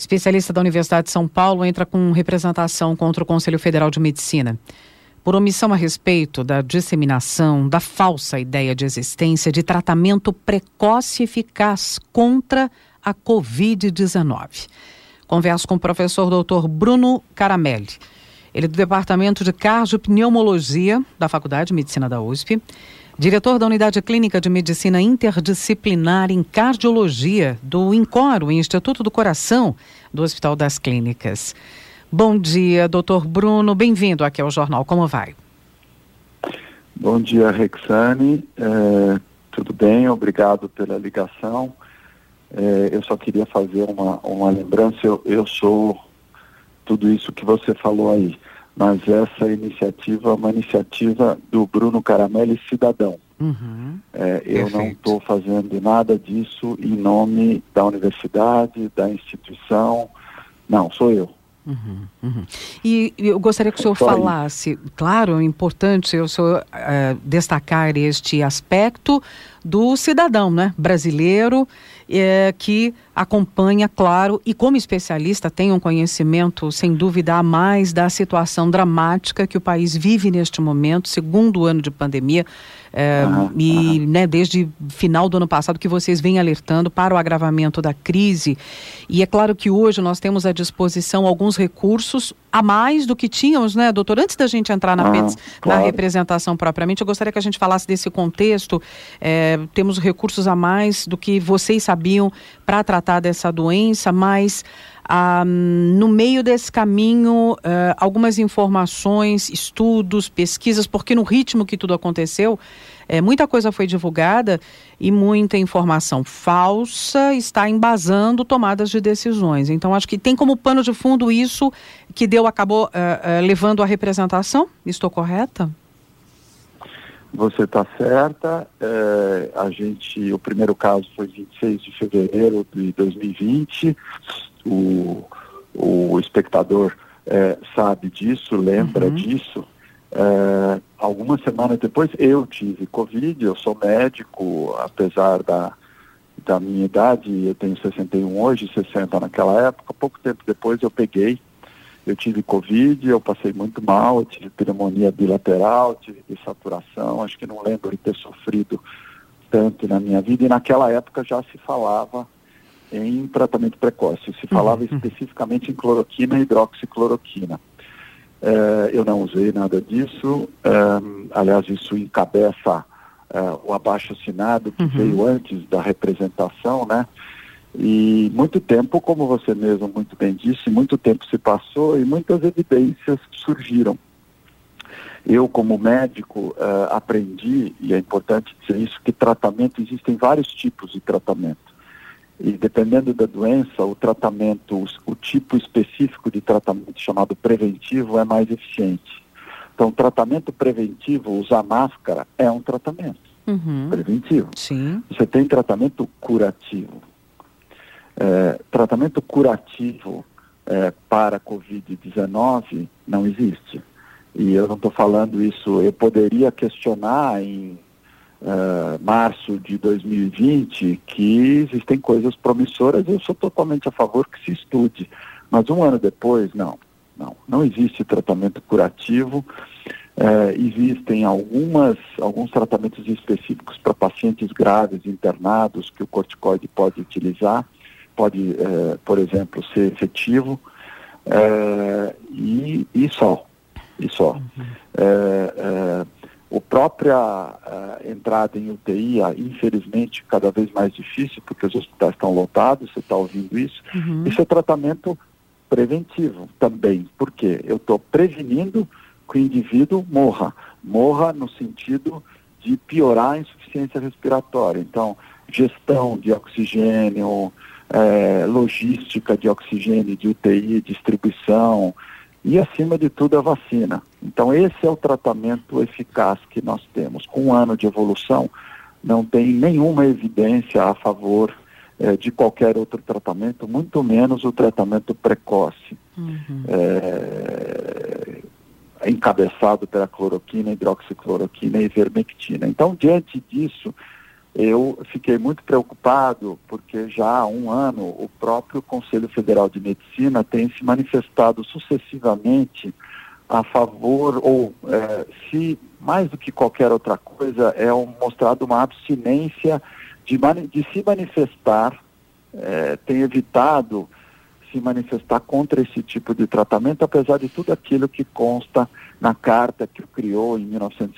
especialista da Universidade de São Paulo, entra com representação contra o Conselho Federal de Medicina por omissão a respeito da disseminação da falsa ideia de existência de tratamento precoce e eficaz contra a Covid-19. Converso com o professor Dr. Bruno Caramelli. Ele é do Departamento de Cardiopneumologia da Faculdade de Medicina da USP, diretor da Unidade Clínica de Medicina Interdisciplinar em Cardiologia do INCOR, o Instituto do Coração do Hospital das Clínicas. Bom dia, doutor Bruno, bem-vindo aqui ao Jornal, como vai? Bom dia, Rexane, tudo bem, obrigado pela ligação. Eu só queria fazer uma lembrança, eu sou tudo isso que você falou aí, mas essa iniciativa é uma iniciativa do Bruno Caramelli cidadão. Eu não estou fazendo nada disso em nome da universidade, da instituição, não, sou eu. E eu gostaria que o senhor falasse, claro, é importante o senhor destacar este aspecto do cidadão, né, brasileiro, que acompanha, claro, e como especialista tem um conhecimento, sem dúvida, a mais da situação dramática que o país vive neste momento, segundo ano de pandemia, desde final do ano passado que vocês vêm alertando para o agravamento da crise. E é claro que hoje nós temos à disposição alguns recursos a mais do que tínhamos, né, doutor? Antes da gente entrar na representação propriamente, eu gostaria que a gente falasse desse contexto. Temos recursos a mais do que vocês sabiam para tratar dessa doença, mas no meio desse caminho, algumas informações, estudos, pesquisas, porque no ritmo que tudo aconteceu, muita coisa foi divulgada e muita informação falsa está embasando tomadas de decisões. Então, acho que tem como pano de fundo isso que acabou levando à representação. Estou correta? Você está certa. O primeiro caso foi 26 de fevereiro de 2020. O espectador sabe disso, lembra disso. Algumas semanas depois eu tive Covid, eu sou médico, apesar da minha idade, eu tenho 61 hoje, 60 naquela época, pouco tempo depois eu tive Covid, eu passei muito mal, eu tive pneumonia bilateral, tive dessaturação, acho que não lembro de ter sofrido tanto na minha vida, e naquela época já se falava em tratamento precoce, se falava especificamente em cloroquina e hidroxicloroquina. Eu não usei nada disso, aliás, isso encabeça o abaixo-assinado que veio antes da representação, né? E muito tempo, como você mesmo muito bem disse, muito tempo se passou e muitas evidências surgiram. Eu, como médico, aprendi, e é importante dizer isso, que existem vários tipos de tratamento. E dependendo da doença, o tratamento, o tipo específico de tratamento chamado preventivo é mais eficiente. Então, tratamento preventivo, usar máscara, é um tratamento preventivo. Sim. Você tem tratamento curativo. Tratamento curativo para a Covid-19 não existe. E eu não estou falando isso, eu poderia questionar em março de 2020 que existem coisas promissoras, eu sou totalmente a favor que se estude. Mas um ano depois, não existe tratamento curativo. Existem alguns tratamentos específicos para pacientes graves internados que o corticoide pode utilizar, pode, por exemplo, ser efetivo, e só. A própria entrada em UTI, infelizmente, cada vez mais difícil, porque os hospitais estão lotados, você está ouvindo isso. Isso é tratamento preventivo também. Por quê? Eu estou prevenindo que o indivíduo morra no sentido de piorar a insuficiência respiratória. Então, gestão de oxigênio, logística de oxigênio, de UTI, distribuição, e acima de tudo a vacina. Então esse é o tratamento eficaz que nós temos. Com um ano de evolução, não tem nenhuma evidência a favor de qualquer outro tratamento, muito menos o tratamento precoce, encabeçado pela cloroquina, hidroxicloroquina e ivermectina. Então, diante disso, eu fiquei muito preocupado porque já há um ano o próprio Conselho Federal de Medicina tem se manifestado sucessivamente a favor, ou se mais do que qualquer outra coisa, mostrado uma abstinência de se manifestar, tem evitado se manifestar contra esse tipo de tratamento, apesar de tudo aquilo que consta na carta que o criou em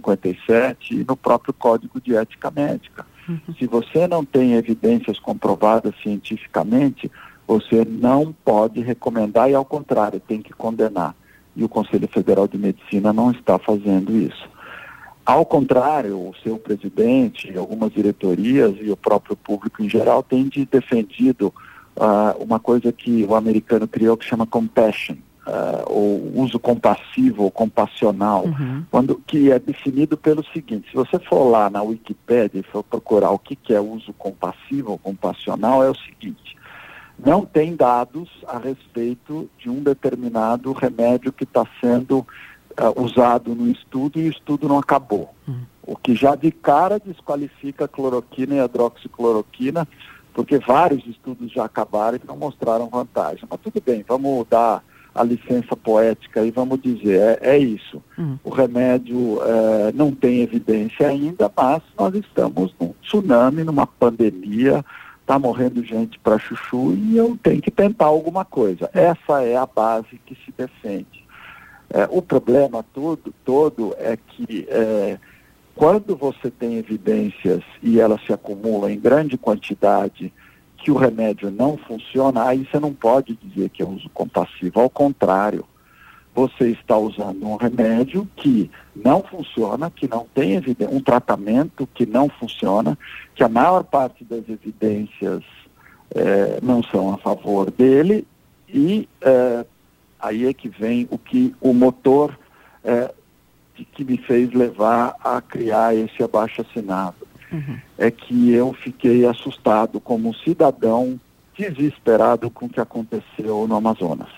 1957 e no próprio Código de Ética Médica. Se você não tem evidências comprovadas cientificamente, você não pode recomendar e, ao contrário, tem que condenar. E o Conselho Federal de Medicina não está fazendo isso. Ao contrário, o seu presidente, algumas diretorias e o próprio público em geral têm defendido uma coisa que o americano criou que chama compassion, ou uso compassivo ou compassional, que é definido pelo seguinte: se você for lá na Wikipédia e for procurar o que é uso compassivo ou compassional, é o seguinte: não tem dados a respeito de um determinado remédio que está sendo usado no estudo e o estudo não acabou. O que já de cara desqualifica a cloroquina e a hidroxicloroquina, porque vários estudos já acabaram e não mostraram vantagem. Mas tudo bem, vamos dar a licença poética e vamos dizer, é isso. O remédio não tem evidência ainda, mas nós estamos num tsunami, numa pandemia, está morrendo gente para chuchu e eu tenho que tentar alguma coisa. Essa é a base que se defende. O problema todo é que quando você tem evidências e elas se acumulam em grande quantidade que o remédio não funciona, aí você não pode dizer que é uso compassivo. Ao contrário, você está usando um remédio que não funciona, que não tem evidência, um tratamento que não funciona, que a maior parte das evidências não são a favor dele, e aí é que vem o motor que me fez levar a criar esse abaixo-assinado. É que eu fiquei assustado como cidadão, desesperado com o que aconteceu no Amazonas.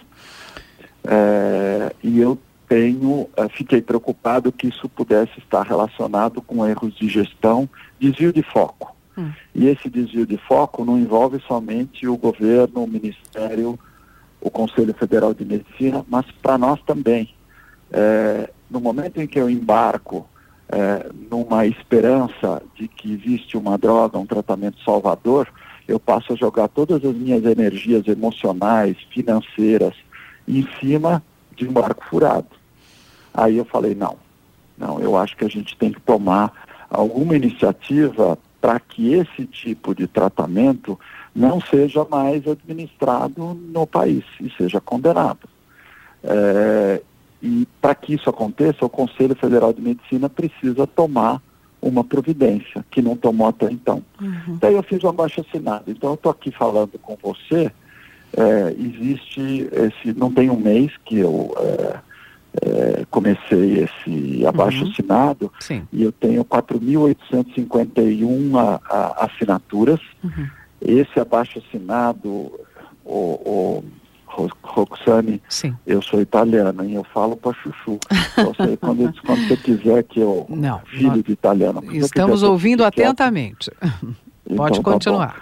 E eu fiquei preocupado que isso pudesse estar relacionado com erros de gestão, desvio de foco. E esse desvio de foco não envolve somente o governo, o Ministério, o Conselho Federal de Medicina, mas para nós também. No momento em que eu embarco numa esperança de que existe uma droga, um tratamento salvador, eu passo a jogar todas as minhas energias emocionais, financeiras, em cima de um barco furado. Aí eu falei, não, eu acho que a gente tem que tomar alguma iniciativa para que esse tipo de tratamento não seja mais administrado no país e seja condenado. E para que isso aconteça, o Conselho Federal de Medicina precisa tomar uma providência, que não tomou até então. Daí eu fiz um abaixo-assinado. Então eu estou aqui falando com você, não tem um mês que eu comecei esse abaixo-assinado, e eu tenho 4.851 assinaturas. Esse abaixo-assinado, Roxane, eu sou italiano e eu falo para chuchu. Quando você quiser que eu... filho de italiano. Estamos ouvindo atentamente. Pode continuar.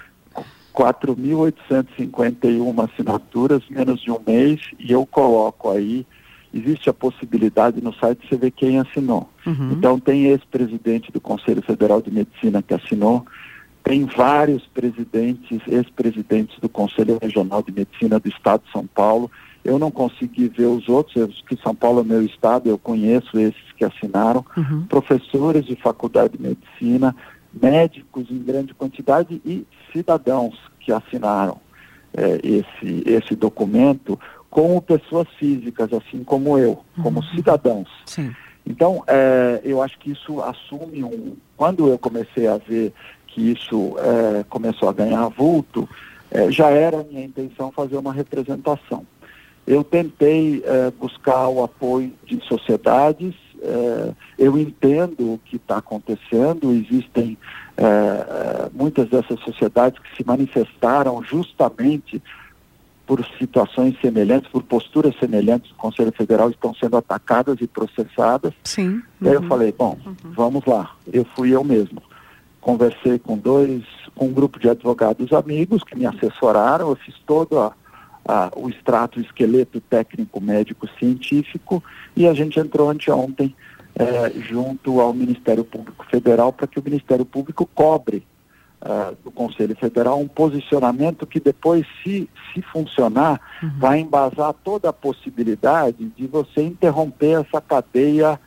4.851 assinaturas, menos de um mês, e eu coloco aí, existe a possibilidade no site, você ver quem assinou. Então tem ex-presidente do Conselho Federal de Medicina que assinou, tem vários ex-presidentes do Conselho Regional de Medicina do Estado de São Paulo. Eu não consegui ver os outros, que São Paulo é meu estado, eu conheço esses que assinaram, professores de faculdade de medicina, médicos em grande quantidade e cidadãos que assinaram esse documento como pessoas físicas, assim como eu, como cidadãos. Então, eu acho que isso assume Quando eu comecei a ver que isso começou a ganhar vulto, já era a minha intenção fazer uma representação. Eu tentei buscar o apoio de sociedades, eu entendo o que está acontecendo, existem muitas dessas sociedades que se manifestaram justamente por situações semelhantes, por posturas semelhantes do Conselho Federal, estão sendo atacadas e processadas. Daí eu falei, vamos lá, eu fui eu mesmo. conversei com um grupo de advogados amigos que me assessoraram, eu fiz todo o extrato, o esqueleto técnico, médico, científico, e a gente entrou anteontem junto ao Ministério Público Federal para que o Ministério Público cobre do Conselho Federal um posicionamento que depois, se funcionar, vai embasar toda a possibilidade de você interromper essa cadeia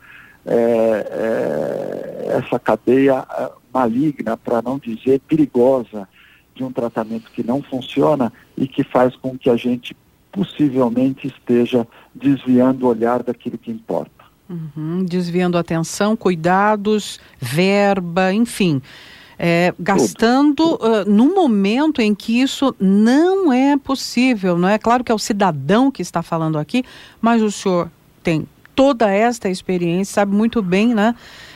maligna, para não dizer perigosa, de um tratamento que não funciona e que faz com que a gente possivelmente esteja desviando o olhar daquilo que importa. Desviando a atenção, cuidados, verba, enfim, gastando no momento em que isso não é possível, não é? Claro que é o cidadão que está falando aqui, mas o senhor tem toda esta experiência, sabe muito bem, né,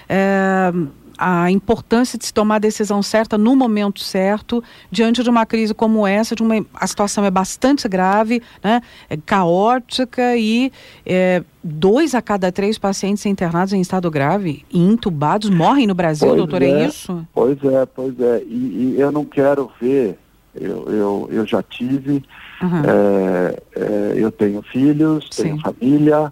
a importância de se tomar a decisão certa no momento certo, diante de uma crise como essa, a situação é bastante grave, né, caótica, e 2 a cada 3 pacientes internados em estado grave e intubados morrem no Brasil, doutor, é isso? Pois é, e eu não quero ver, eu já tive, eu tenho filhos, tenho família.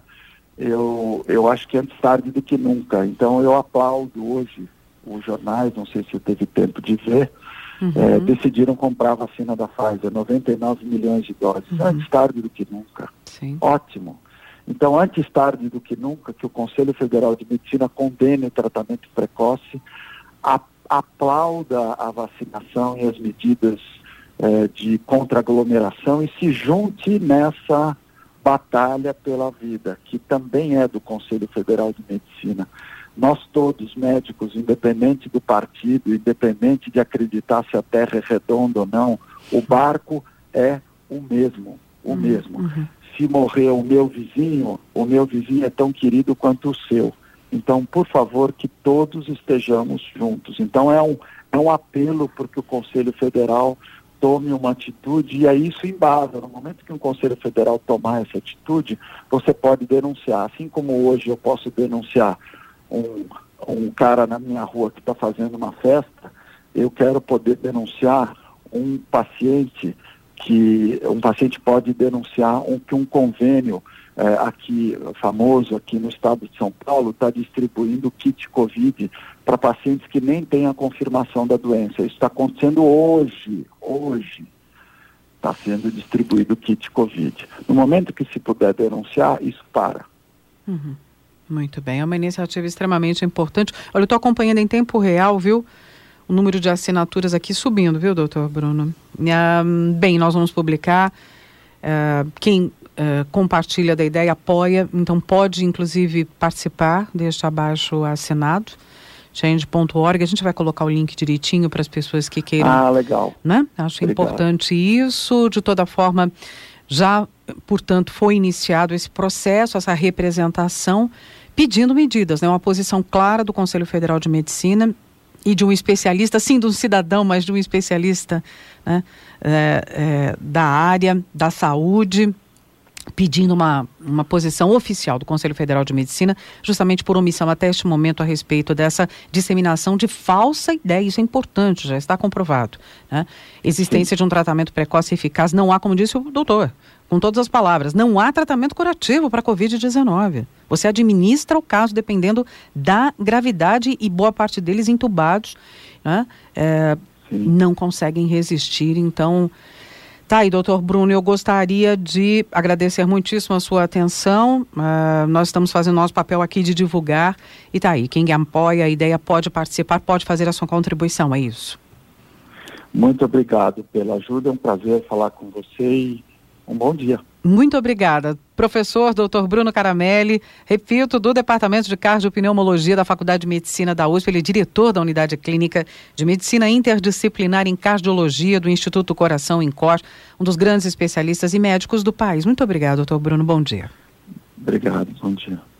Eu acho que antes tarde do que nunca. Então eu aplaudo hoje os jornais, não sei se eu teve tempo de ver, decidiram comprar a vacina da Pfizer, 99 milhões de doses. Antes tarde do que nunca. Sim. Ótimo. Então, antes tarde do que nunca, que o Conselho Federal de Medicina condene o tratamento precoce, aplauda a vacinação e as medidas de contra-aglomeração e se junte nessa batalha pela vida, que também é do Conselho Federal de Medicina. Nós todos, médicos, independente do partido, independente de acreditar se a terra é redonda ou não, o barco é o mesmo. Se morrer o meu vizinho é tão querido quanto o seu. Então, por favor, que todos estejamos juntos. Então, é um apelo porque o Conselho Federal tome uma atitude, e aí isso embasa. No momento que um Conselho Federal tomar essa atitude, você pode denunciar. Assim como hoje eu posso denunciar um cara na minha rua que está fazendo uma festa, eu quero poder denunciar um paciente pode denunciar que um convênio aqui, famoso aqui no estado de São Paulo, está distribuindo kit Covid para pacientes que nem têm a confirmação da doença. Isso está acontecendo hoje está sendo distribuído kit Covid. No momento que se puder denunciar, isso para. Muito bem, é uma iniciativa extremamente importante. Olha, eu estou acompanhando em tempo real, viu? O número de assinaturas aqui subindo, viu, doutor Bruno? Bem, nós vamos publicar. Quem compartilha da ideia, apoia, então pode, inclusive, participar deste abaixo assinado. Change.org, a gente vai colocar o link direitinho para as pessoas que queiram. Legal. Né? Acho importante isso. De toda forma, já, portanto, foi iniciado esse processo, essa representação, pedindo medidas, né? Uma posição clara do Conselho Federal de Medicina e de um especialista, sim, de um cidadão, mas de um especialista, né, da área da saúde, pedindo uma posição oficial do Conselho Federal de Medicina, justamente por omissão até este momento a respeito dessa disseminação de falsa ideia. Isso é importante, já está comprovado, né? Existência de um tratamento precoce e eficaz, não há, como disse o doutor, com todas as palavras, não há tratamento curativo para a Covid-19. Você administra o caso dependendo da gravidade e boa parte deles intubados, né? Não conseguem resistir. Então, tá aí, doutor Bruno, eu gostaria de agradecer muitíssimo a sua atenção. Nós estamos fazendo nosso papel aqui de divulgar e tá aí, quem apoia a ideia pode participar, pode fazer a sua contribuição, é isso. Muito obrigado pela ajuda, é um prazer falar com você e um bom dia. Muito obrigada. Professor Dr. Bruno Caramelli, repito, do Departamento de Cardiopneumologia da Faculdade de Medicina da USP, ele é diretor da Unidade Clínica de Medicina Interdisciplinar em Cardiologia do Instituto do Coração, INCOR, um dos grandes especialistas e médicos do país. Muito obrigado, Dr. Bruno, bom dia. Obrigado, bom dia.